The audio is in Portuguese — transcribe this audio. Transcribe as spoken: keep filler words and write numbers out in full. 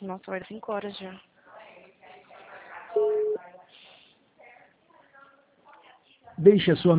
Nossa, vai dar cinco horas já. Deixe a sua